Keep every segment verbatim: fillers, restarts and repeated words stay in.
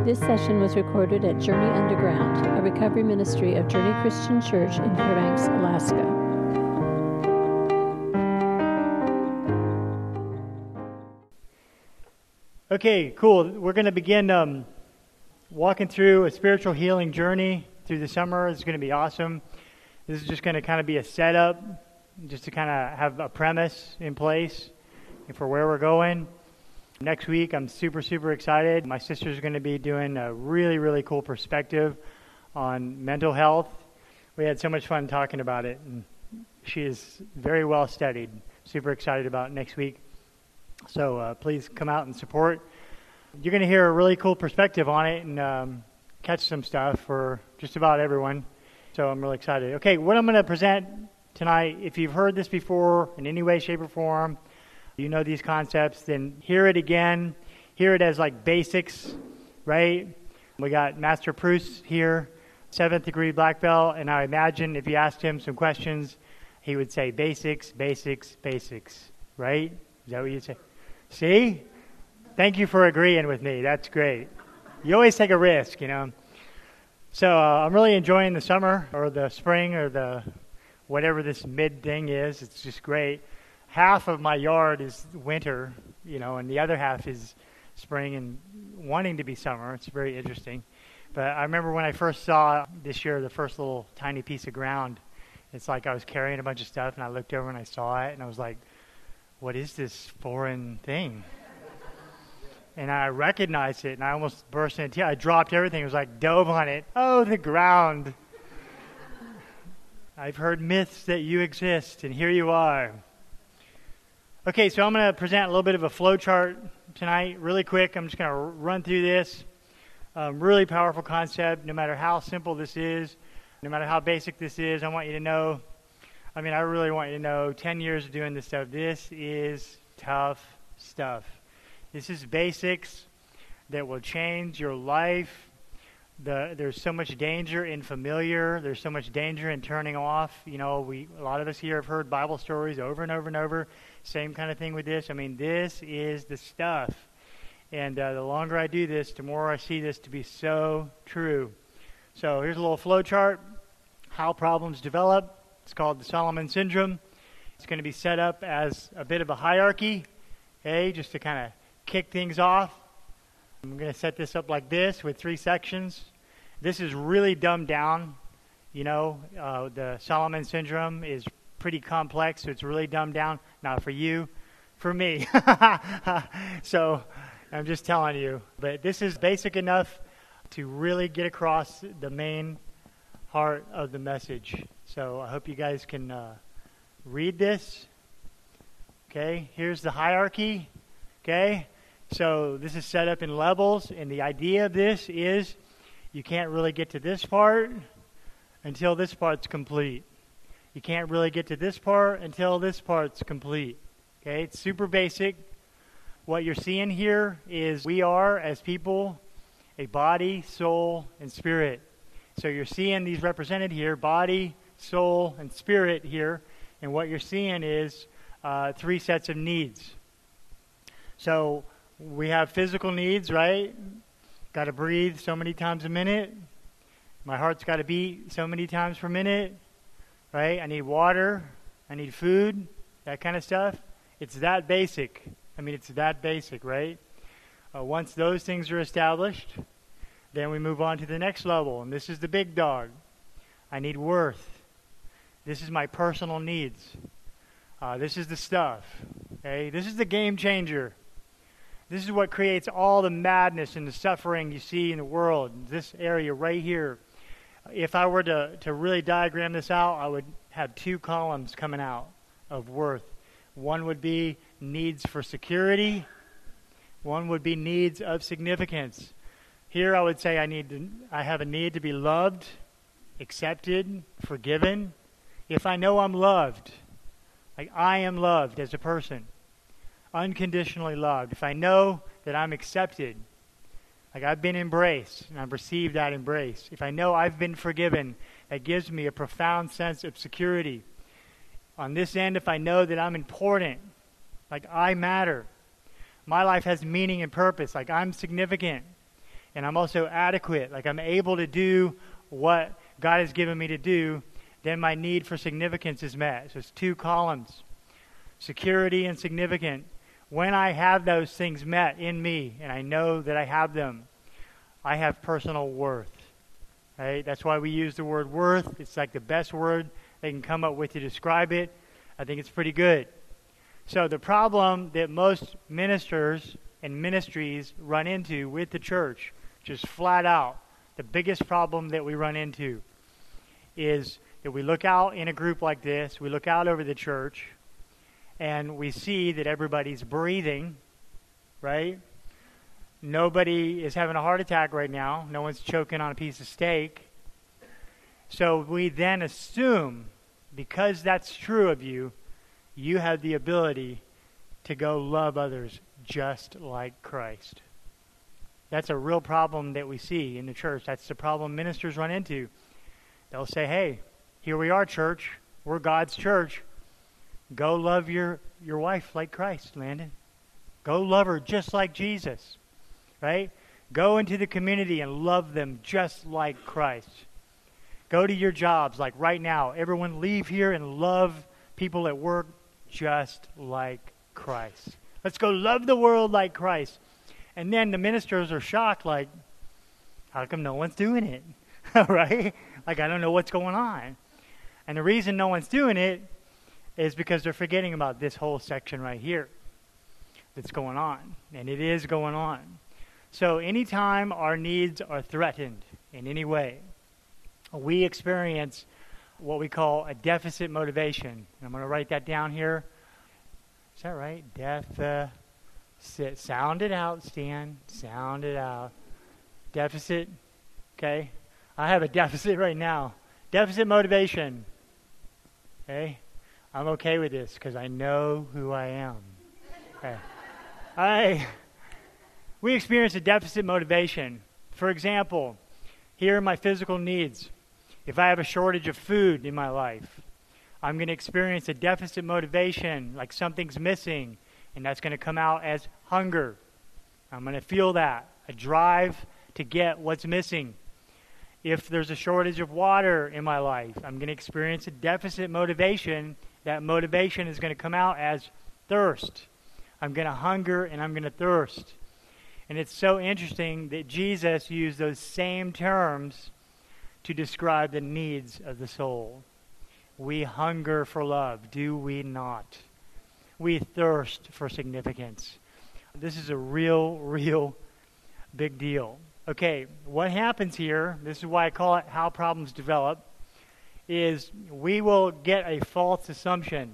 This session was recorded at Journey Underground, a recovery ministry of Journey Christian Church in Fairbanks, Alaska. Okay, cool. We're going to begin um, walking through a spiritual healing journey through the summer. It's going to be awesome. This is just going to kind of be a setup, just to kind of have a premise in place for where we're going. Next week, I'm super, super excited. My sister's going to be doing a really, really cool perspective on mental health. We had so much fun talking about it, and she is very well studied. Super excited about next week. So uh, please come out and support. You're going to hear a really cool perspective on it and um, catch some stuff for just about everyone. So I'm really excited. Okay, what I'm going to present tonight, if you've heard this before in any way, shape, or form, you know these concepts, then hear it again. Hear it as like basics, right? We got Master Bruce here, seventh degree black belt, and I imagine if you asked him some questions, he would say basics, basics, basics, right? Is that what you'd say? See? Thank you for agreeing with me. That's great. You always take a risk, you know. So uh, I'm really enjoying the summer or the spring or the whatever this mid thing is. It's just great. Half of my yard is winter, you know, and the other half is spring and wanting to be summer. It's very interesting. But I remember when I first saw this year the first little tiny piece of ground, it's like I was carrying a bunch of stuff and I looked over and I saw it and I was like, what is this foreign thing? And I recognized it and I almost burst into tears. I dropped everything. It was like dove on it. Oh, the ground. I've heard myths that you exist and here you are. Okay, so I'm going to present a little bit of a flow chart tonight, really quick. I'm just going to run through this. Um, really powerful concept, no matter how simple this is, no matter how basic this is, I want you to know, I mean, I really want you to know, ten years of doing this stuff, this is tough stuff. This is basics that will change your life. The, there's so much danger in familiar. There's so much danger in turning off. You know, we a lot of us here have heard Bible stories over and over and over. Same kind of thing with this. I mean, this is the stuff. And uh, the longer I do this, the more I see this to be so true. So here's a little flow chart. How problems develop. It's called the Solomon Syndrome. It's going to be set up as a bit of a hierarchy, okay, just to kind of kick things off. I'm going to set this up like this with three sections. This is really dumbed down. You know, uh, the Solomon Syndrome is pretty complex, so it's really dumbed down. Not for you, for me. So I'm just telling you. But this is basic enough to really get across the main heart of the message. So I hope you guys can uh, read this. Okay, here's the hierarchy. Okay. So this is set up in levels, and the idea of this is you can't really get to this part until this part's complete. You can't really get to this part until this part's complete. Okay, it's super basic. What you're seeing here is we are, as people, a body, soul, and spirit. So you're seeing these represented here, body, soul, and spirit here, and what you're seeing is uh, three sets of needs. So we have physical needs, right? Got to breathe so many times a minute. My heart's got to beat so many times per minute, right? I need water. I need food, that kind of stuff. It's that basic. I mean, it's that basic, right? Uh, once those things are established, then we move on to the next level, and this is the big dog. I need worth. This is my personal needs. Uh, this is the stuff, okay? This is the game changer. This is what creates all the madness and the suffering you see in the world, this area right here. If I were to, to really diagram this out, I would have two columns coming out of worth. One would be needs for security. One would be needs of significance. Here I would say I need to, I have a need to be loved, accepted, forgiven. If I know I'm loved, like I am loved as a person, unconditionally loved, if I know that I'm accepted, like I've been embraced and I've received that embrace, if I know I've been forgiven, that gives me a profound sense of security. On this end, if I know that I'm important, like I matter, my life has meaning and purpose, like I'm significant, and I'm also adequate, like I'm able to do what God has given me to do, then my need for significance is met. So it's two columns, security and significant. When I have those things met in me, and I know that I have them, I have personal worth. Right? That's why we use the word worth. It's like the best word they can come up with to describe it. I think it's pretty good. So the problem that most ministers and ministries run into with the church, just flat out, the biggest problem that we run into is that we look out in a group like this, we look out over the church, and we see that everybody's breathing, right? Nobody is having a heart attack right now. No one's choking on a piece of steak. So we then assume, because that's true of you, you have the ability to go love others just like Christ. That's a real problem that we see in the church. That's the problem ministers run into. They'll say, hey, here we are, church. We're God's church. Go love your, your wife like Christ, Landon. Go love her just like Jesus, right? Go into the community and love them just like Christ. Go to your jobs, like right now. Everyone leave here and love people at work just like Christ. Let's go love the world like Christ. And then the ministers are shocked, like, how come no one's doing it? Right? Like, I don't know what's going on. And the reason no one's doing it is because they're forgetting about this whole section right here that's going on. And it is going on. So anytime our needs are threatened in any way, we experience what we call a deficit motivation. And I'm going to write that down here. Is that right? Deficit. Sound it out, Stan. Sound it out. Deficit. Okay. I have a deficit right now. Deficit motivation. Okay. I'm okay with this because I know who I am. Okay. I, we experience a deficit motivation. For example, here are my physical needs. If I have a shortage of food in my life, I'm going to experience a deficit motivation, like something's missing, and that's going to come out as hunger. I'm going to feel that, a drive to get what's missing. If there's a shortage of water in my life, I'm going to experience a deficit motivation. That motivation is going to come out as thirst. I'm going to hunger and I'm going to thirst. And it's so interesting that Jesus used those same terms to describe the needs of the soul. We hunger for love, do we not? We thirst for significance. This is a real, real big deal. Okay, what happens here, this is why I call it how problems develop, is we will get a false assumption.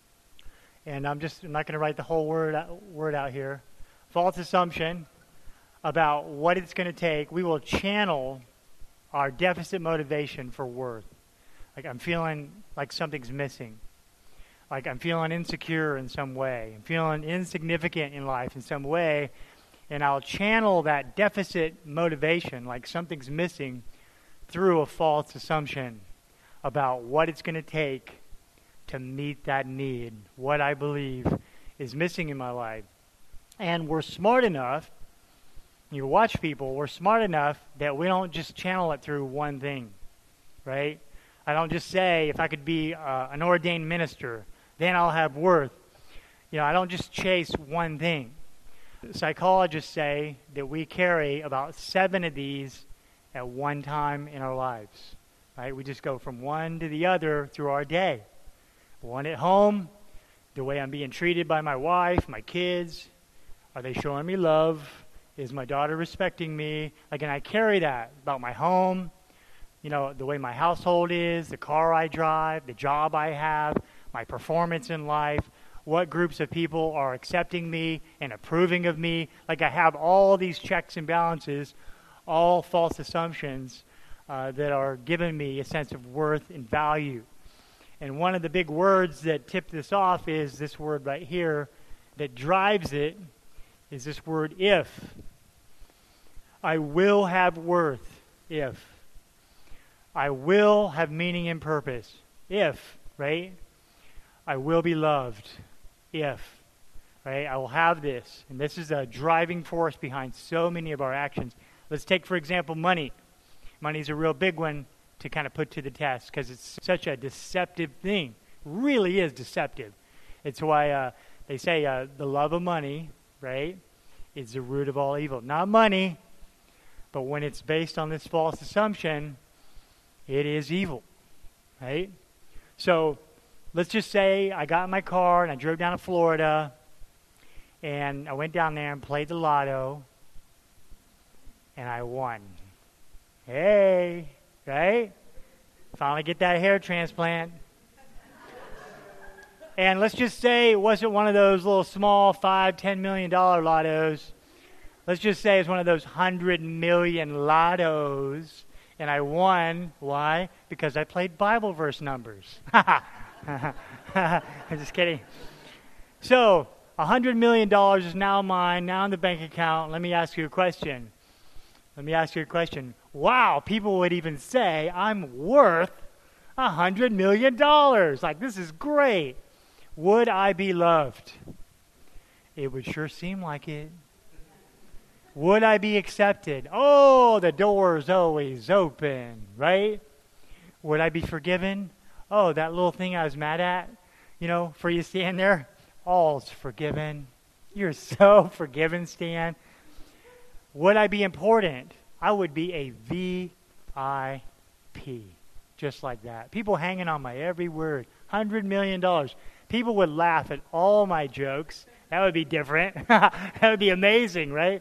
And I'm just I'm not going to write the whole word out, word out here. False assumption about what it's going to take. We will channel our deficit motivation for worth. Like I'm feeling like something's missing. Like I'm feeling insecure in some way. I'm feeling insignificant in life in some way. And I'll channel that deficit motivation, like something's missing, through a false assumption about what it's going to take to meet that need, what I believe is missing in my life. And we're smart enough, you watch people, we're smart enough that we don't just channel it through one thing, right? I don't just say, if I could be uh, an ordained minister, then I'll have worth. You know, I don't just chase one thing. Psychologists say that we carry about seven of these at one time in our lives, right? We just go from one to the other through our day. One at home, the way I'm being treated by my wife, my kids. Are they showing me love? Is my daughter respecting me? Like, and I carry that about my home, you know, the way my household is, the car I drive, the job I have, my performance in life, what groups of people are accepting me and approving of me. Like I have all these checks and balances, all false assumptions uh, that are giving me a sense of worth and value. And one of the big words that tip this off is this word right here that drives it, is this word if. I will have worth if. I will have meaning and purpose if, right? I will be loved if, right? I will have this. And this is a driving force behind so many of our actions. Let's take, for example, money. Money's a real big one to kind of put to the test because it's such a deceptive thing. Really is deceptive. It's why uh, they say uh, the love of money, right, is the root of all evil. Not money, but when it's based on this false assumption, it is evil, right? So let's just say I got in my car and I drove down to Florida and I went down there and played the lotto and I won. Hey, right? Finally get that hair transplant. And let's just say it wasn't one of those little small five, ten million dollar lottos. Let's just say it's one of those hundred million lottos, and I won. Why? Because I played Bible verse numbers. I'm just kidding. So a hundred million dollars is now mine, now in the bank account. Let me ask you a question. Let me ask you a question. Wow, people would even say I'm worth a hundred million dollars. Like, this is great. Would I be loved? It would sure seem like it. Would I be accepted? Oh, the door's always open, right? Would I be forgiven? Oh, that little thing I was mad at, you know, for you stand there, all's forgiven. You're so forgiven, Stan. Would I be important? I would be a V I P, just like that. People hanging on my every word. one hundred million dollars. People would laugh at all my jokes. That would be different. That would be amazing, right?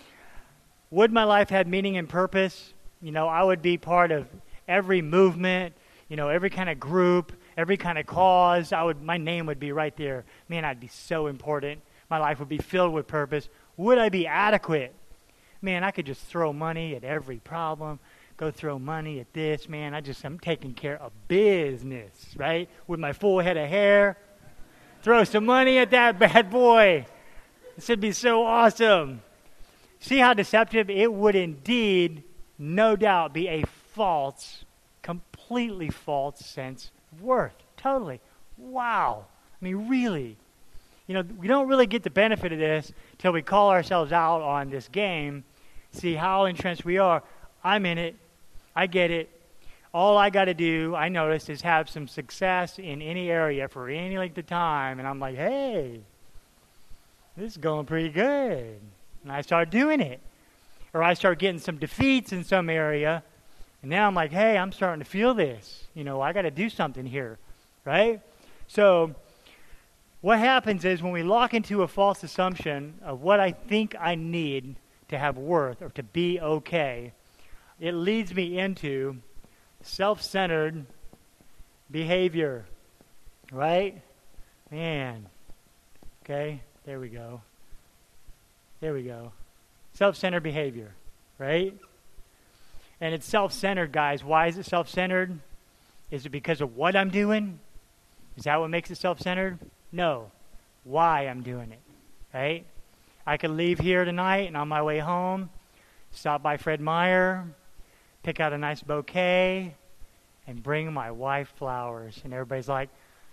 Would my life have meaning and purpose? You know, I would be part of every movement, you know, every kind of group, every kind of cause. I would, my name would be right there. Man, I'd be so important. My life would be filled with purpose. Would I be adequate? Man, I could just throw money at every problem. Go throw money at this. Man, I just, I'm taking care of business, right? With my full head of hair. Throw some money at that bad boy. This would be so awesome. See how deceptive? It would indeed, no doubt, be a false, completely false sense of worth. Totally. Wow. I mean, really. You know, we don't really get the benefit of this till we call ourselves out on this game, see how entrenched we are. I'm in it. I get it. All I got to do, I noticed, is have some success in any area for any length of time. And I'm like, hey, this is going pretty good. And I start doing it. Or I start getting some defeats in some area. And now I'm like, hey, I'm starting to feel this. You know, I got to do something here. Right? So what happens is when we lock into a false assumption of what I think I need to have worth or to be okay, it leads me into self-centered behavior, right? Man, okay, there we go. There we go. Self-centered behavior, right? And it's self-centered, guys. Why is it self-centered? Is it because of what I'm doing? Is that what makes it self-centered? No. Why I'm doing it, right? I could leave here tonight and on my way home, stop by Fred Meyer, pick out a nice bouquet, and bring my wife flowers. And everybody's like,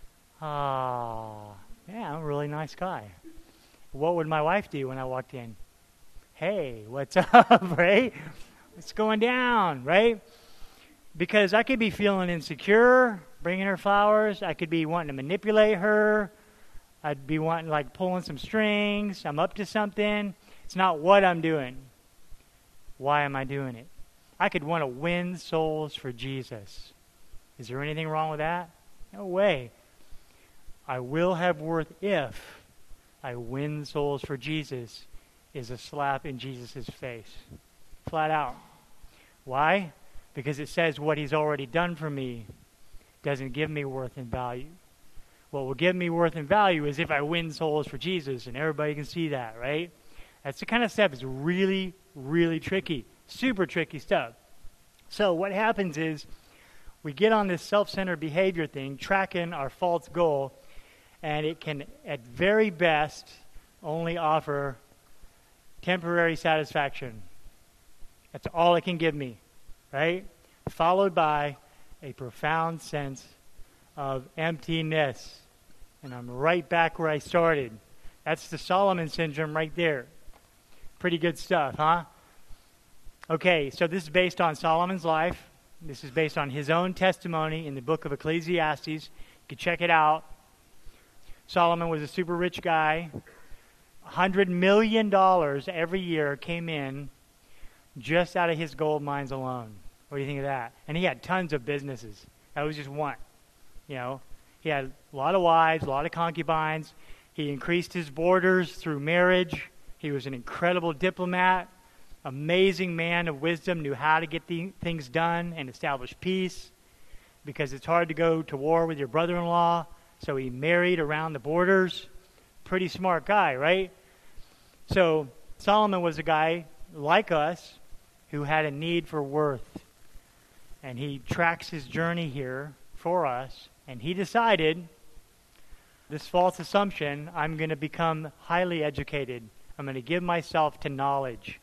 oh, yeah, I'm a really nice guy. What would my wife do when I walked in? Hey, what's up, right? What's going down, right? Because I could be feeling insecure, bringing her flowers. I could be wanting to manipulate her. I'd be wanting, like, pulling some strings. I'm up to something. It's not what I'm doing. Why am I doing it? I could want to win souls for Jesus. Is there anything wrong with that? No way. I will have worth if I win souls for Jesus is a slap in Jesus' face. Flat out. Why? Because it says what he's already done for me doesn't give me worth and value. What will give me worth and value is if I win souls for Jesus, and everybody can see that, right? That's the kind of stuff that's really, really tricky. Super tricky stuff. So what happens is we get on this self-centered behavior thing, tracking our false goal, and it can, at very best, only offer temporary satisfaction. That's all it can give me, right? Followed by a profound sense of emptiness. And I'm right back where I started. That's the Solomon syndrome right there. Pretty good stuff, huh? Okay, so this is based on Solomon's life. This is based on his own testimony in the book of Ecclesiastes. You can check it out. Solomon was a super rich guy. one hundred million dollars every year came in just out of his gold mines alone. What do you think of that? And he had tons of businesses. That was just one. You know, he had a lot of wives, a lot of concubines. He increased his borders through marriage. He was an incredible diplomat, amazing man of wisdom, knew how to get the things done and establish peace, because it's hard to go to war with your brother-in-law. So he married around the borders. Pretty smart guy, right? So Solomon was a guy like us who had a need for worth. And he tracks his journey here for us. And he decided, this false assumption, I'm going to become highly educated. I'm going to give myself to knowledge.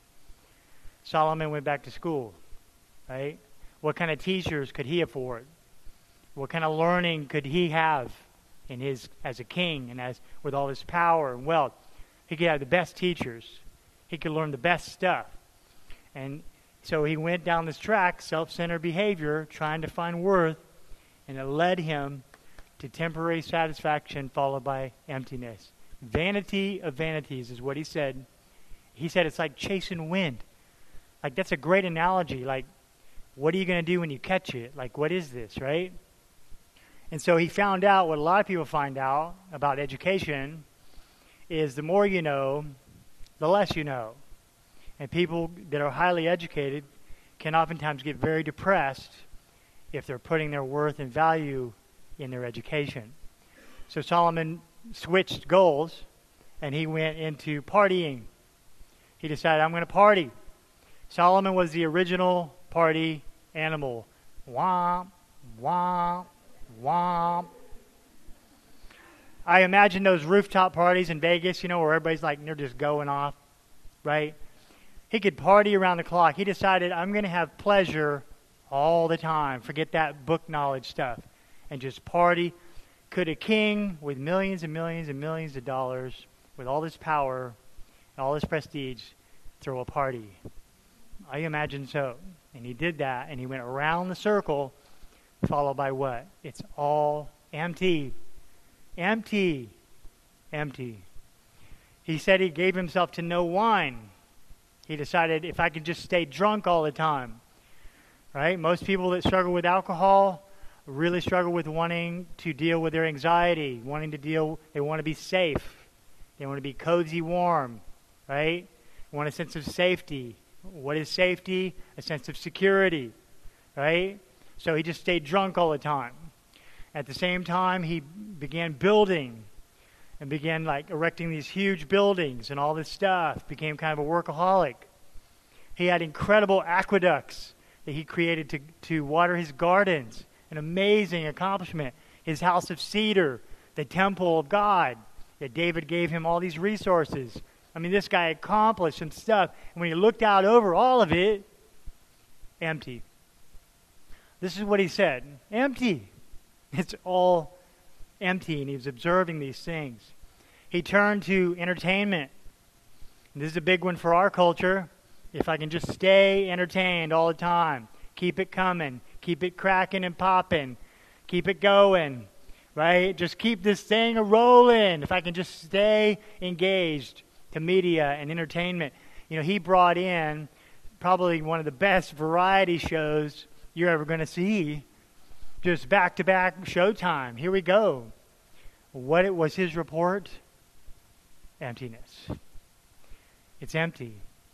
Solomon went back to school, right? What kind of teachers could he afford? What kind of learning could he have in his as a king and as with all his power and wealth? He could have the best teachers. He could learn the best stuff. And so he went down this track, self-centered behavior, trying to find worth, and it led him to temporary satisfaction followed by emptiness. Vanity of vanities is what he said. He said it's like chasing wind. Like, that's a great analogy. Like, what are you going to do when you catch it? Like, what is this, right? And so he found out what a lot of people find out about education is the more you know, the less you know. And people that are highly educated can oftentimes get very depressed if they're putting their worth and value in their education. So Solomon switched goals, and he went into partying. He decided, I'm going to party. Solomon was the original party animal. Womp, womp, womp. I imagine those rooftop parties in Vegas, you know, where everybody's like, they're just going off, right? He could party around the clock. He decided, I'm going to have pleasure all the time. Forget that book knowledge stuff. And just party. Could a king with millions and millions and millions of dollars, with all this power and all this prestige, throw a party? I imagine so. And he did that, and he went around the circle, followed by what? It's all empty. Empty. Empty. He said he gave himself to no wine. He decided, if I could just stay drunk all the time, right? Most people that struggle with alcohol really struggle with wanting to deal with their anxiety, wanting to deal, they want to be safe. They want to be cozy warm, right? They want a sense of safety. What is safety? A sense of security, right? So he just stayed drunk all the time. At the same time, he began building and began like erecting these huge buildings and all this stuff, became kind of a workaholic. He had incredible aqueducts that he created to, to water his gardens, an amazing accomplishment. His house of cedar, the temple of God, that David gave him all these resources. I mean, this guy accomplished some stuff. And when he looked out over all of it, empty. This is what he said, empty. It's all empty, and he was observing these things. He turned to entertainment. And this is a big one for our culture. If I can just stay entertained all the time, keep it coming, keep it cracking and popping, keep it going, right? Just keep this thing a-rolling. If I can just stay engaged to media and entertainment. You know, he brought in probably one of the best variety shows you're ever going to see. Just back-to-back Showtime. Here we go. What it was his report? Emptiness. It's empty.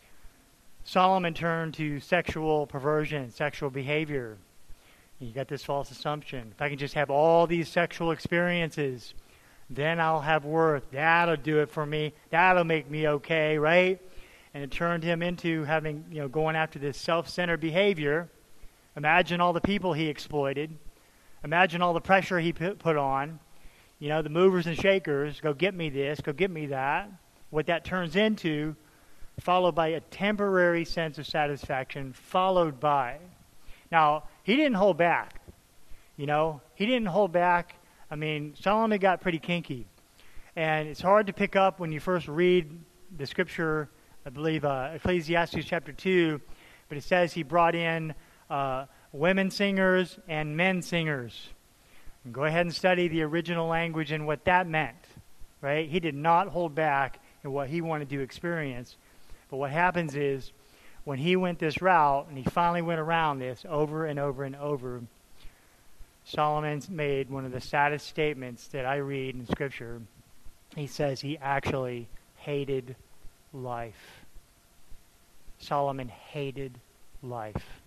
Solomon turned to sexual perversion, sexual behavior. You got this false assumption. If I can just have all these sexual experiences, then I'll have worth. That'll do it for me. That'll make me okay, right? And it turned him into having, you know, going after this self-centered behavior. Imagine all the people he exploited. Imagine all the pressure he put on. You know, the movers and shakers, go get me this, go get me that. What that turns into, followed by a temporary sense of satisfaction, followed by. Now, he didn't hold back. You know, he didn't hold back. I mean, Solomon got pretty kinky. And it's hard to pick up when you first read the scripture, I believe, uh, Ecclesiastes chapter two, but it says he brought in uh, women singers and men singers. And go ahead and study the original language and what that meant, right? He did not hold back in what he wanted to experience. But what happens is, when he went this route, and he finally went around this over and over and over, Solomon's made one of the saddest statements that I read in Scripture. He says he actually hated life. Solomon hated life.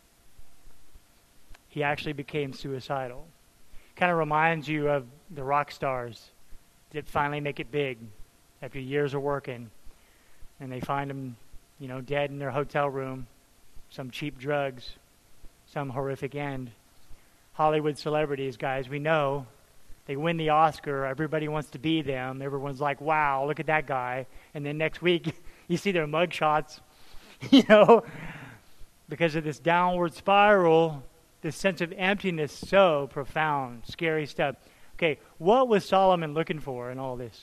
He actually became suicidal. Kind of reminds you of the rock stars that finally make it big after years of working, and they find them, you know, dead in their hotel room, some cheap drugs, some horrific end. Hollywood celebrities, guys, we know, they win the Oscar, everybody wants to be them, everyone's like, wow, look at that guy, and then next week, you see their mugshots, you know, because of this downward spiral, this sense of emptiness, so profound, scary stuff. Okay, what was Solomon looking for in all this?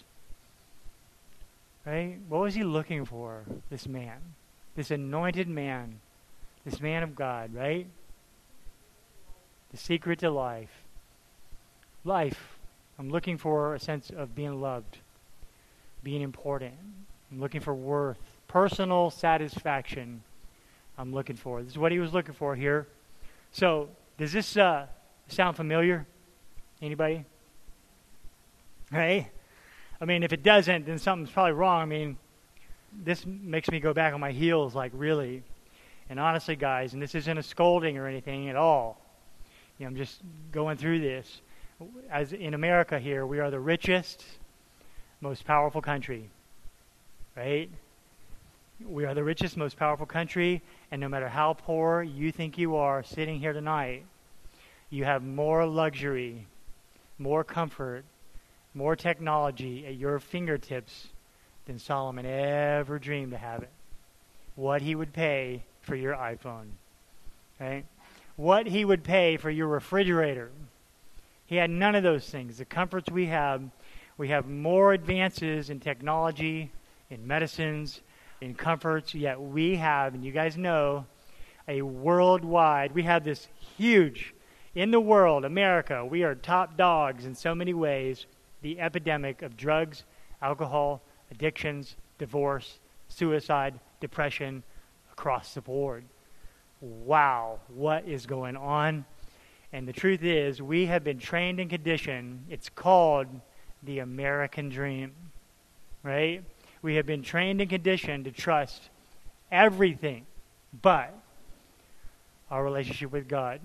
Right? What was he looking for, this man? This anointed man, this man of God, right? The secret to life. Life. I'm looking for a sense of being loved, being important. I'm looking for worth, personal satisfaction. I'm looking for. This is what he was looking for here. So, does this uh, sound familiar? Anybody? Right? I mean, if it doesn't, then something's probably wrong. I mean, this makes me go back on my heels, like, really. And honestly, guys, and this isn't a scolding or anything at all. You know, I'm just going through this. As in America here, we are the richest, most powerful country. Right? We are the richest, most powerful country, and no matter how poor you think you are sitting here tonight, you have more luxury, more comfort, more technology at your fingertips than Solomon ever dreamed to have it. What he would pay for your iPhone, right? What he would pay for your refrigerator. He had none of those things. The comforts we have, we have more advances in technology, in medicines, in comforts, yet we have, and you guys know, a worldwide, we have this huge, in the world, America, we are top dogs in so many ways, the epidemic of drugs, alcohol, addictions, divorce, suicide, depression, across the board. Wow, what is going on? And the truth is, we have been trained and conditioned. It's called the American dream, right? We have been trained and conditioned to trust everything but our relationship with God.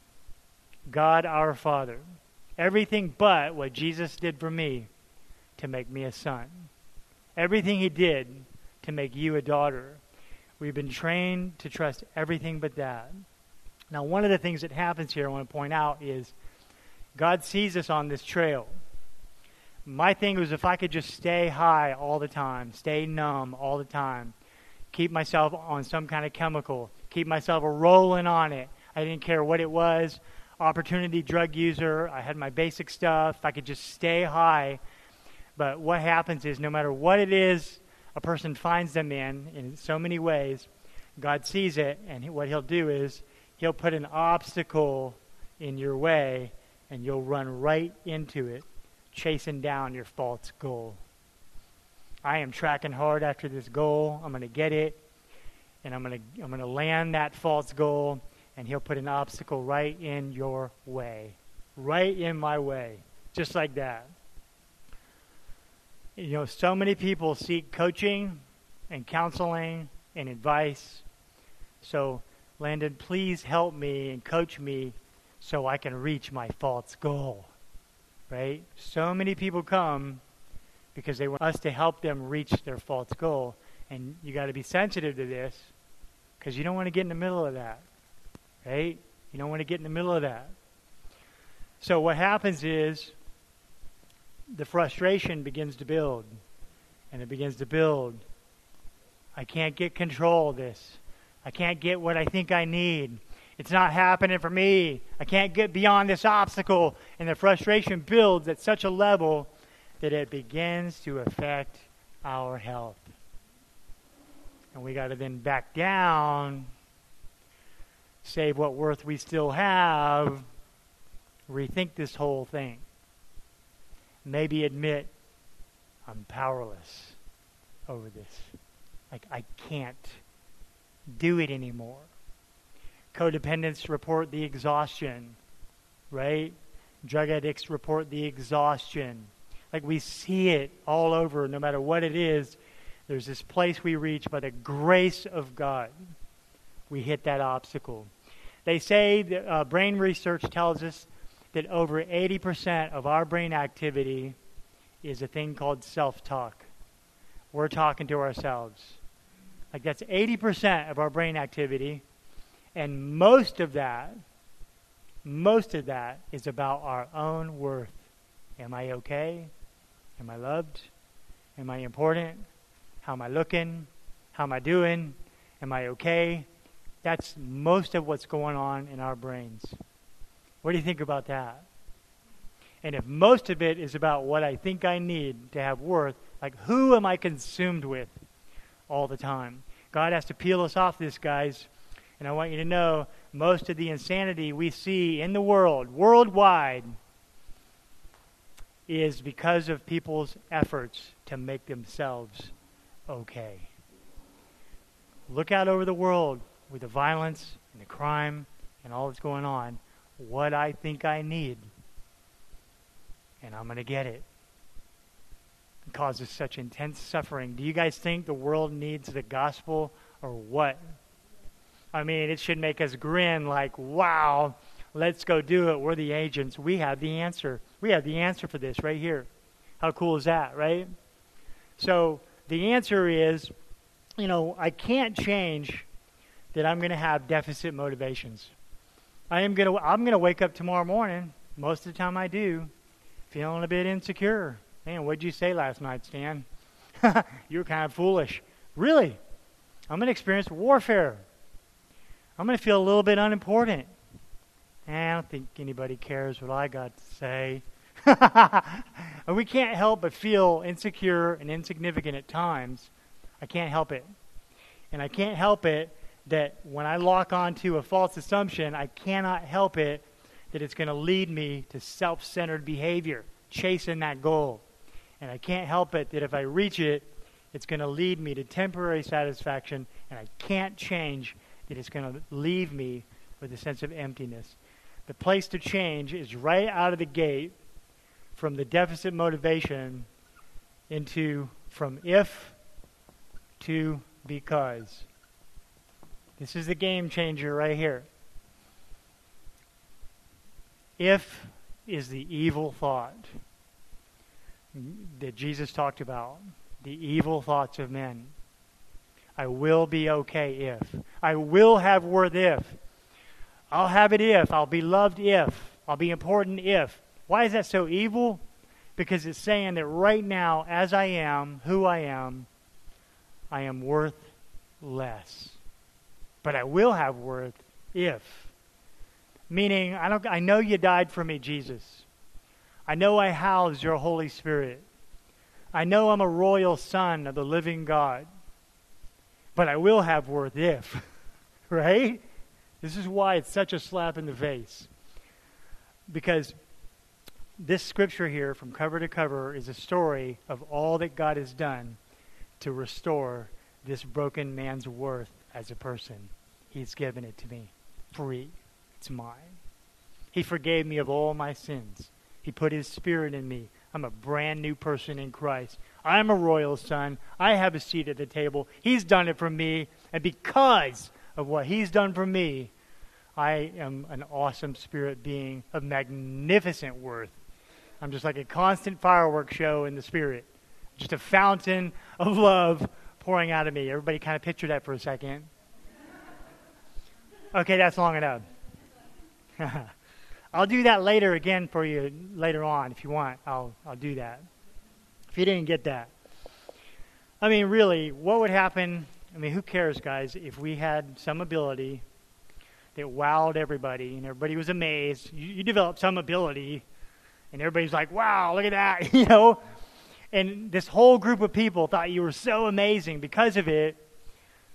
God our Father. Everything but what Jesus did for me to make me a son. Everything he did to make you a daughter. We've been trained to trust everything but that. Now, one of the things that happens here I want to point out is God sees us on this trail. My thing was if I could just stay high all the time, stay numb all the time, keep myself on some kind of chemical, keep myself rolling on it. I didn't care what it was. Opportunity drug user. I had my basic stuff. I could just stay high. But what happens is no matter what it is a person finds them in, in so many ways, God sees it, and what he'll do is he'll put an obstacle in your way, and you'll run right into it, chasing down your false goal. I am tracking hard after this goal. I'm going to get it, and I'm going to I'm going to land that false goal, and he'll put an obstacle right in your way, right in my way, just like that. You know, so many people seek coaching and counseling and advice. So, Landon, please help me and coach me so I can reach my false goal, right? So many people come because they want us to help them reach their false goal. And you got to be sensitive to this because you don't want to get in the middle of that, right? You don't want to get in the middle of that. So what happens is the frustration begins to build, and it begins to build. I can't get control of this. I can't get what I think I need. It's not happening for me. I can't get beyond this obstacle. And the frustration builds at such a level that it begins to affect our health. And we got to then back down save what worth we still have, rethink this whole thing. Maybe admit, I'm powerless over this. Like, I can't do it anymore. Codependents report the exhaustion, right? Drug addicts report the exhaustion. Like, we see it all over, no matter what it is. There's this place we reach by the grace of God. We hit that obstacle. They say that uh, brain research tells us that over eighty percent of our brain activity is a thing called self-talk. We're talking to ourselves. Like, that's eighty percent of our brain activity. And most of that, most of that is about our own worth. Am I okay? Am I loved? Am I important? How am I looking? How am I doing? Am I okay? That's most of what's going on in our brains. What do you think about that? And if most of it is about what I think I need to have worth, like, who am I consumed with all the time? God has to peel us off this, guys. And I want you to know, most of the insanity we see in the world, worldwide, is because of people's efforts to make themselves okay. Look out over the world with the violence and the crime and all that's going on. What I think I need, and I'm going to get it. It causes such intense suffering. Do you guys think the world needs the gospel or what? I mean, it should make us grin like, wow, let's go do it. We're the agents. We have the answer. We have the answer for this right here. How cool is that, right? So the answer is, you know, I can't change that I'm going to have deficit motivations. I am going to, I'm going to wake up tomorrow morning, most of the time I do, feeling a bit insecure. Man, what'd you say last night, Stan? You were kind of foolish. Really? I'm going to experience warfare. I'm going to feel a little bit unimportant. Eh, I don't think anybody cares what I got to say. And we can't help but feel insecure and insignificant at times. I can't help it. And I can't help it that when I lock onto a false assumption, I cannot help it that it's going to lead me to self-centered behavior, chasing that goal. And I can't help it that if I reach it, it's going to lead me to temporary satisfaction, and I can't change that it's going to leave me with a sense of emptiness. The place to change is right out of the gate from the deficit motivation into from if to because. This is the game changer right here. If is the evil thought that Jesus talked about, the evil thoughts of men. I will be okay if. I will have worth if. I'll have it if. I'll be loved if. I'll be important if. Why is that so evil? Because it's saying that right now, as I am, who I am, I am worth less. But I will have worth if. Meaning, I don't. I know you died for me, Jesus. I know I house your Holy Spirit. I know I'm a royal son of the living God. But I will have worth if. Right? This is why it's such a slap in the face. Because this scripture here, from cover to cover, is a story of all that God has done to restore this broken man's worth as a person. He's given it to me free. It's mine. He forgave me of all my sins. He put His Spirit in me. I'm a brand new person in Christ. I'm a royal son. I have a seat at the table. He's done it for me. And because of what He's done for me, I am an awesome spirit being of magnificent worth. I'm just like a constant fireworks show in the Spirit. Just a fountain of love pouring out of me. Everybody kind of picture that for a second. Okay, that's long enough. I'll do that later again for you later on if you want. I'll I'll do that. If you didn't get that. I mean, really, what would happen? I mean, who cares, guys, if we had some ability that wowed everybody and everybody was amazed. You, you develop some ability and everybody's like, wow, look at that, you know? And this whole group of people thought you were so amazing because of it.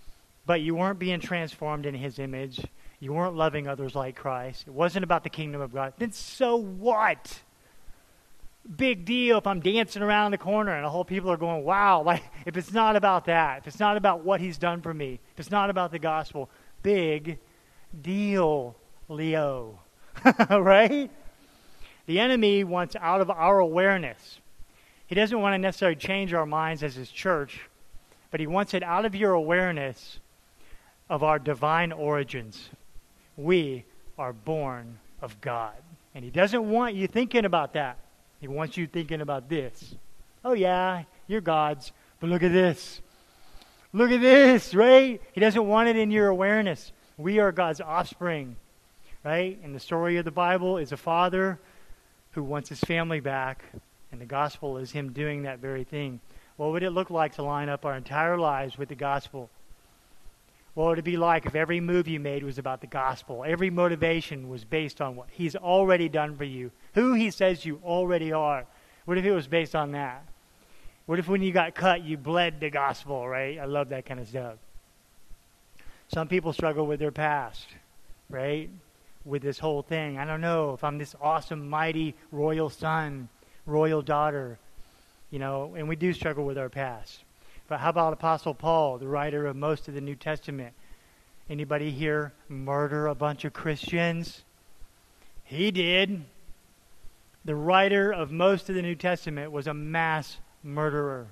but you weren't being transformed in his image. You weren't loving others like Christ. It wasn't about the kingdom of God. Then so what? Big deal if I'm dancing around the corner and the whole people are going, wow. Like, if it's not about that, if it's not about what he's done for me, if it's not about the gospel, big deal, Leo. Right? The enemy wants out of our awareness. He doesn't want to necessarily change our minds as his church, but he wants it out of your awareness of our divine origins. We are born of God. And he doesn't want you thinking about that. He wants you thinking about this. Oh yeah, you're God's, but look at this. Look at this, right? He doesn't want it in your awareness. We are God's offspring, right? And the story of the Bible is a father who wants his family back, and the gospel is him doing that very thing. What would it look like to line up our entire lives with the gospel? What would it be like if every move you made was about the gospel? Every motivation was based on what he's already done for you, who he says you already are. What if it was based on that? What if when you got cut, you bled the gospel, right? I love that kind of stuff. Some people struggle with their past, right? With this whole thing. I don't know if I'm this awesome, mighty, royal son, royal daughter, you know, and we do struggle with our past. But how about Apostle Paul, the writer of most of the New Testament? Anybody here murder a bunch of Christians? He did. The writer of most of the New Testament was a mass murderer.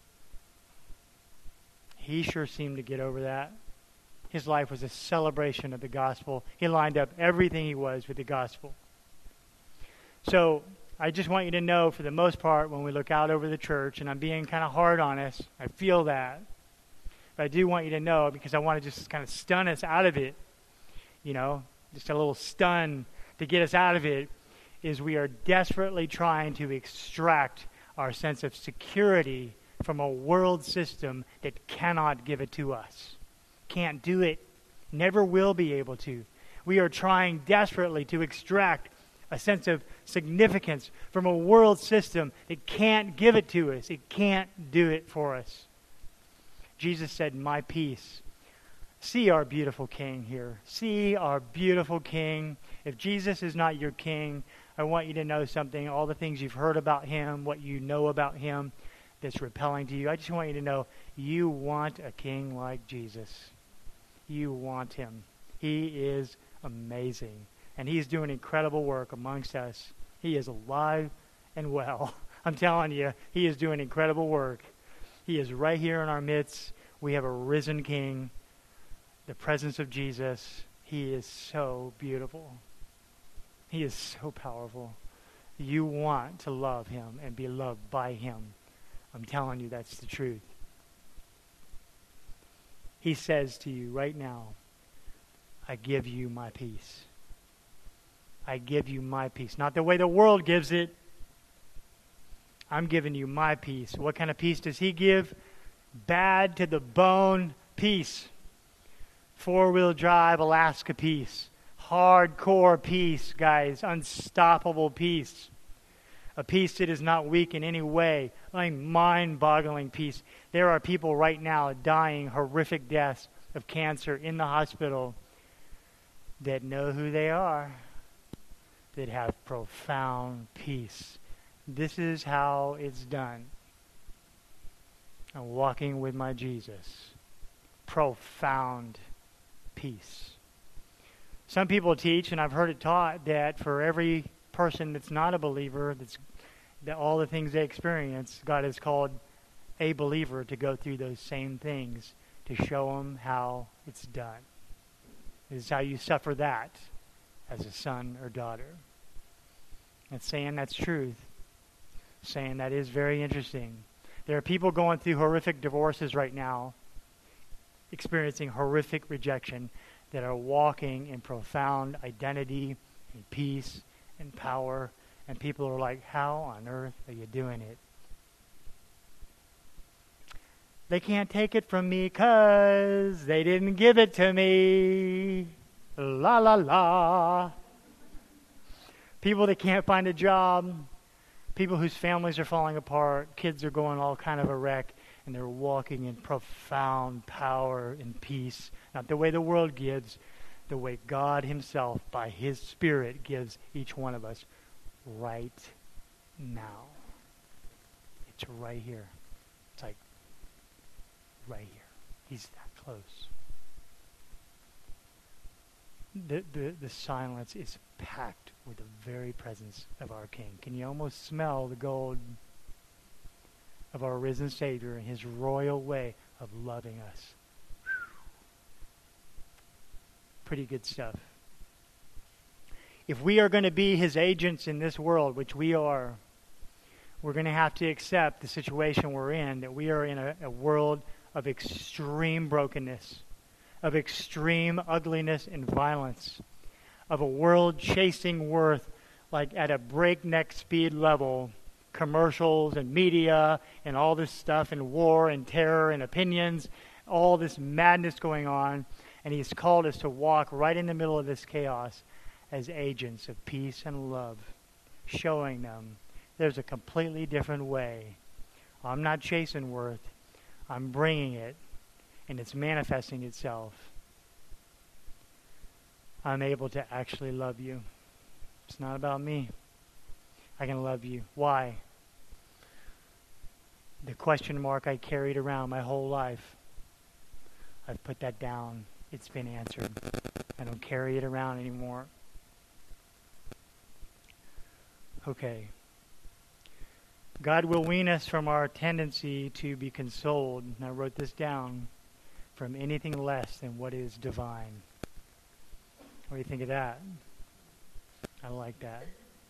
He sure seemed to get over that. His life was a celebration of the gospel. He lined up everything he was with the gospel. So I just want you to know, for the most part, when we look out over the church, and I'm being kind of hard on us, I feel that. But I do want you to know, because I want to just kind of stun us out of it, you know, just a little stun to get us out of it, is we are desperately trying to extract our sense of security from a world system that cannot give it to us. Can't do it. Never will be able to. We are trying desperately to extract a sense of significance from a world system that can't give it to us. It can't do it for us. Jesus said, my peace. See our beautiful King here. See our beautiful King. If Jesus is not your King, I want you to know something. All the things you've heard about him, what you know about him that's repelling to you, I just want you to know you want a King like Jesus. You want him. He is amazing. And he's doing incredible work amongst us. He is alive and well. I'm telling you, he is doing incredible work. He is right here in our midst. We have a risen King. The presence of Jesus. He is so beautiful. He is so powerful. You want to love him and be loved by him. I'm telling you, that's the truth. He says to you right now, I give you my peace. I give you my peace. Not the way the world gives it. I'm giving you my peace. What kind of peace does he give? Bad to the bone peace. Four-wheel drive Alaska peace. Hardcore peace, guys. Unstoppable peace. A peace that is not weak in any way. Like mind-boggling peace. There are people right now dying horrific deaths of cancer in the hospital that know who they are, that have profound peace. This is how it's done. I'm walking with my Jesus. Profound peace. Some people teach, and I've heard it taught, that for every person that's not a believer, that's that all the things they experience, God has called a believer to go through those same things to show them how it's done. This is how you suffer that as a son or daughter. And saying that's truth. Saying that is very interesting. There are people going through horrific divorces right now, experiencing horrific rejection, that are walking in profound identity and peace and power. And people are like, how on earth are you doing it? They can't take it from me because they didn't give it to me. La la la. People that can't find a job. People whose families are falling apart. Kids are going all kind of a wreck. and they're walking in profound power and peace, not the way the world gives, the way God himself, by his Spirit, gives each one of us right now. It's right here. It's like right here. He's that close. The, the, the silence is packed with the very presence of our King. Can you almost smell the gold of our risen Savior and his royal way of loving us? Pretty good stuff. If we are going to be his agents in this world, which we are, we're going to have to accept the situation we're in, that we are in a, a world of extreme brokenness, of extreme ugliness and violence, of a world chasing worth like at a breakneck speed level, commercials and media and all this stuff and war and terror and opinions, all this madness going on, and he's called us to walk right in the middle of this chaos as agents of peace and love, showing them there's a completely different way. I'm not chasing worth. I'm bringing it, and it's manifesting itself. I'm able to actually love you. It's not about me. I can love you. Why? The question mark I carried around my whole life, I've put that down. It's been answered. I don't carry it around anymore. Okay. God will wean us from our tendency to be consoled, and I wrote this down, from anything less than what is divine. What do you think of that? I like that.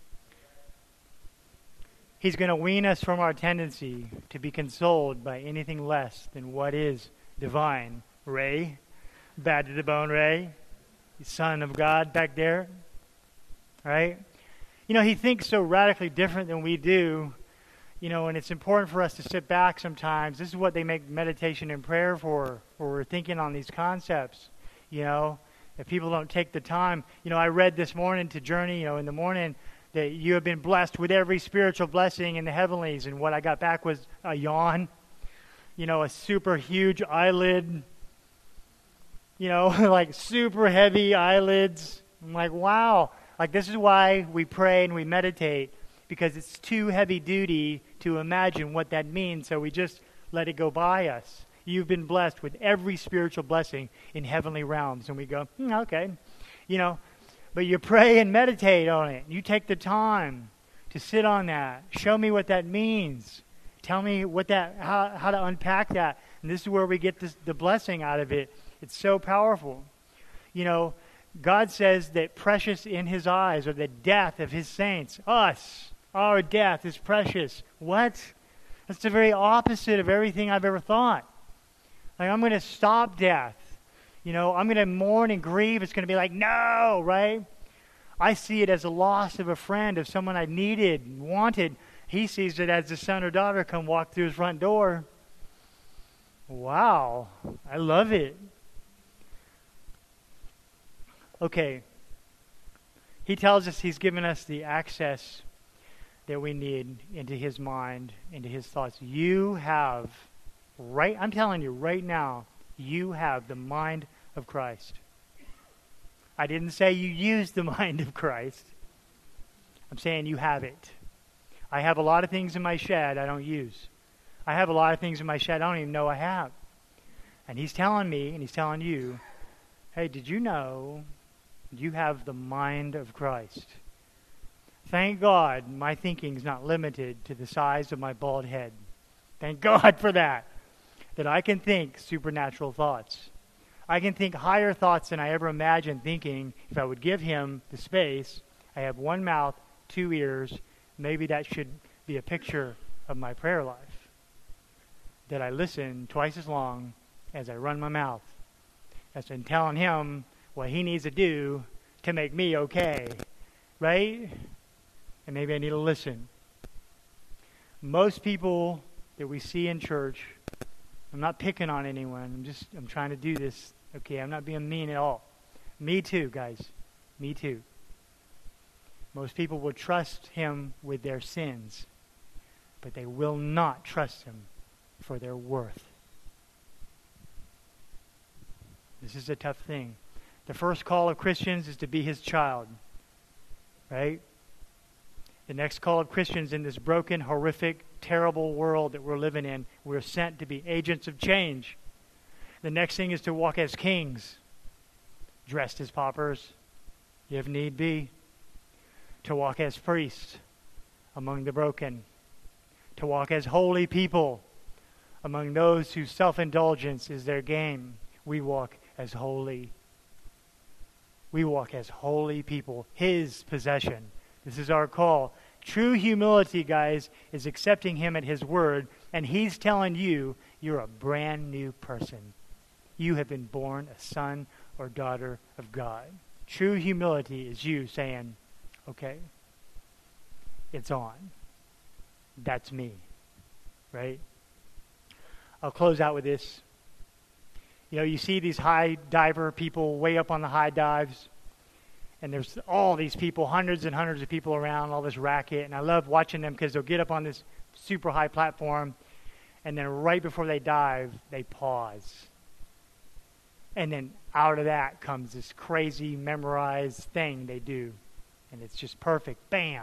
He's going to wean us from our tendency to be consoled by anything less than what is divine. Ray, bad to the bone, Ray, the Son of God back there, right? You know, he thinks so radically different than we do. You know, and it's important for us to sit back sometimes. This is what they make meditation and prayer for, where we're thinking on these concepts. You know, if people don't take the time. You know, I read this morning to Journey, you know, in the morning, that you have been blessed with every spiritual blessing in the heavenlies. And what I got back was a yawn. You know, a super huge eyelid. You know, like super heavy eyelids. I'm like, wow. Like, this is why we pray and we meditate. Because it's too heavy duty to imagine what that means, so we just let it go by us. You've been blessed with every spiritual blessing in heavenly realms. And we go, hmm, okay. You know, but you pray and meditate on it. You take the time to sit on that. Show me what that means. Tell me what that, how, how to unpack that. And this is where we get this, the blessing out of it. It's so powerful. You know, God says that precious in his eyes are the death of his saints, us. Our death is precious. What? That's the very opposite of everything I've ever thought. Like, I'm going to stop death. You know, I'm going to mourn and grieve. It's going to be like, no, right? I see it as a loss of a friend, of someone I needed, wanted. He sees it as the son or daughter come walk through his front door. Wow. I love it. Okay. He tells us he's given us the access that we need into his mind, into his thoughts. You have, right, I'm telling you right now, you have the mind of Christ. I didn't say you use the mind of Christ. I'm saying you have it. I have a lot of things in my shed I don't use. I have a lot of things in my shed I don't even know I have. And he's telling me, and he's telling you, hey, did you know you have the mind of Christ? Thank God my thinking is not limited to the size of my bald head. Thank God for that. That I can think supernatural thoughts. I can think higher thoughts than I ever imagined thinking if I would give him the space. I have one mouth, two ears. Maybe that should be a picture of my prayer life. That I listen twice as long as I run my mouth. As in telling him what he needs to do to make me okay. Right? And maybe I need to listen. Most people that we see in church, I'm not picking on anyone. I'm just, I'm trying to do this. Okay, I'm not being mean at all. Me too, guys. Me too. Most people will trust him with their sins, but they will not trust him for their worth. This is a tough thing. The first call of Christians is to be his child, right? The next call of Christians in this broken, horrific, terrible world that we're living in, we're sent to be agents of change. The next thing is to walk as kings, dressed as paupers, if need be. To walk as priests among the broken. To walk as holy people among those whose self-indulgence is their game. We walk as holy. We walk as holy people, his possession. This is our call. True humility, guys, is accepting him at his word, and he's telling you you're a brand new person. You have been born a son or daughter of God. True humility is you saying, okay, it's on. That's me, right? I'll close out with this. You know, you see these high diver people way up on the high dives, and there's all these people, hundreds and hundreds of people around, all this racket, and I love watching them because they'll get up on this super high platform, and then right before they dive, they pause. And then out of that comes this crazy memorized thing they do, and it's just perfect. Bam!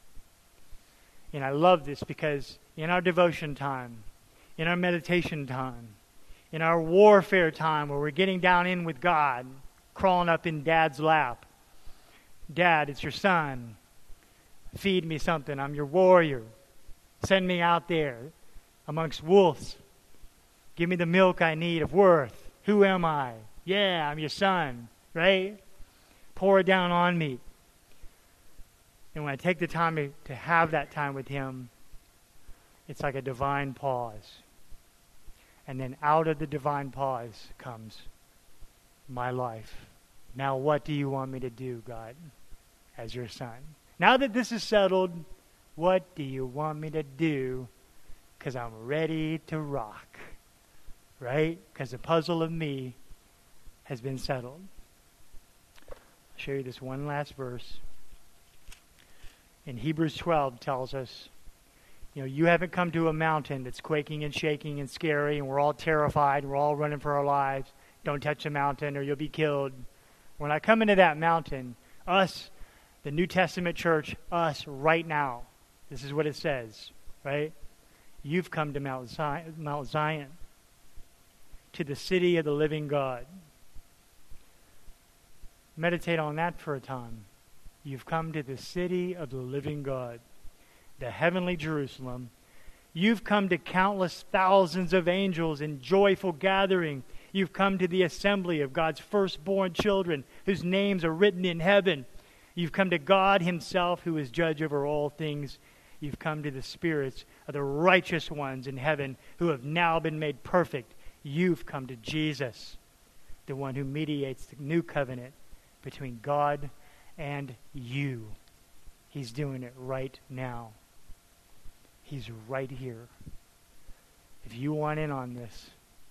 And I love this because in our devotion time, in our meditation time, in our warfare time where we're getting down in with God, crawling up in Dad's lap, Dad, it's your son. Feed me something. I'm your warrior. Send me out there amongst wolves. Give me the milk I need of worth. Who am I? Yeah, I'm your son, right? Pour it down on me. And when I take the time to, to have that time with him, it's like a divine pause. And then out of the divine pause comes my life. Now what do you want me to do, God, as your son? Now that this is settled, what do you want me to do? Because I'm ready to rock, right? Because the puzzle of me has been settled. I'll show you this one last verse. In Hebrews twelve tells us, you know, you haven't come to a mountain that's quaking and shaking and scary, and we're all terrified, and we're all running for our lives. Don't touch the mountain or you'll be killed. When I come into that mountain, us, the New Testament church, us right now, this is what it says, right? You've come to Mount Zion, Mount Zion, to the city of the living God. Meditate on that for a time. You've come to the city of the living God, the heavenly Jerusalem. You've come to countless thousands of angels in joyful gathering. You've come to the assembly of God's firstborn children whose names are written in heaven. You've come to God himself who is judge over all things. You've come to the spirits of the righteous ones in heaven who have now been made perfect. You've come to Jesus, the one who mediates the new covenant between God and you. He's doing it right now. He's right here. If you want in on this,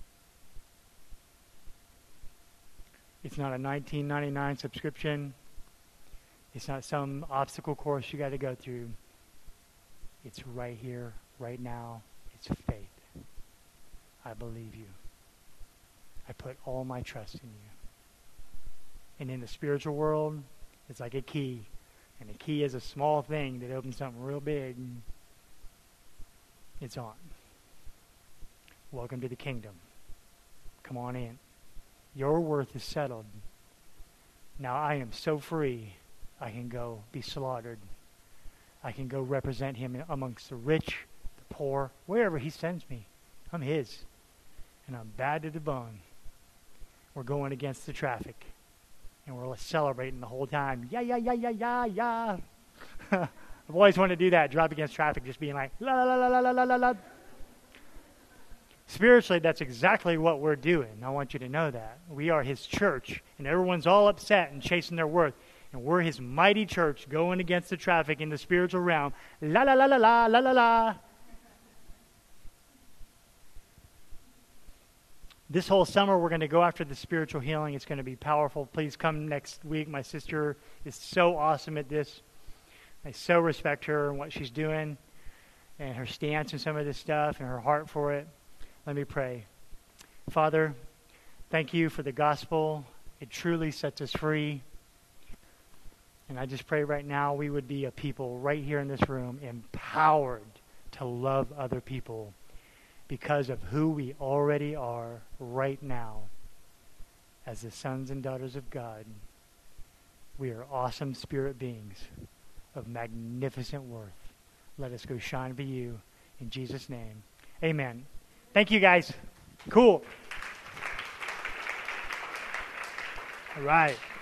it's not a nineteen ninety-nine subscription. It's not some obstacle course you got to go through. It's right here, right now. It's faith. I believe you. I put all my trust in you. And in the spiritual world, it's like a key. And a key is a small thing that opens something real big. It's on. Welcome to the kingdom. Come on in. Your worth is settled. Now I am so free, I can go be slaughtered. I can go represent him amongst the rich, the poor, wherever he sends me. I'm his. And I'm bad to the bone. We're going against the traffic. And we're celebrating the whole time. Yeah, yeah, yeah, yeah, yeah, yeah. I've always wanted to do that, drive against traffic, just being like, la, la, la, la, la, la, la, la. Spiritually, that's exactly what we're doing. I want you to know that. We are his church, and everyone's all upset and chasing their worth. And we're his mighty church going against the traffic in the spiritual realm. La, la, la, la, la, la, la, la. This whole summer, we're going to go after the spiritual healing. It's going to be powerful. Please come next week. My sister is so awesome at this. I so respect her and what she's doing and her stance and some of this stuff and her heart for it. Let me pray. Father, thank you for the gospel. It truly sets us free. And I just pray right now we would be a people right here in this room empowered to love other people because of who we already are right now as the sons and daughters of God. We are awesome spirit beings of magnificent worth. Let us go shine for you in Jesus' name. Amen. Thank you, guys. Cool. All right.